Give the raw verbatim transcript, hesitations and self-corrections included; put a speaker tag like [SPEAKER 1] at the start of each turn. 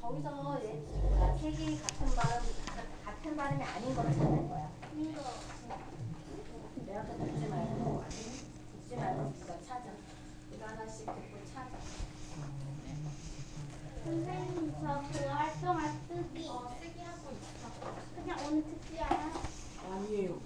[SPEAKER 1] 거기서 얘 뭐야 세 개의 같은 발음 같은 발음이 아닌 거를 찾는 거야.
[SPEAKER 2] 이거.
[SPEAKER 1] 내가 또 듣지 말고 듣지 말고 네가 찾아. 네가 하나씩 듣고 찾아.
[SPEAKER 2] 선생님 저 그 활동할 쓰기.
[SPEAKER 1] 어, 쓰기 하고 있어.
[SPEAKER 2] 그냥 오늘 듣지 않아?
[SPEAKER 3] 아니에요.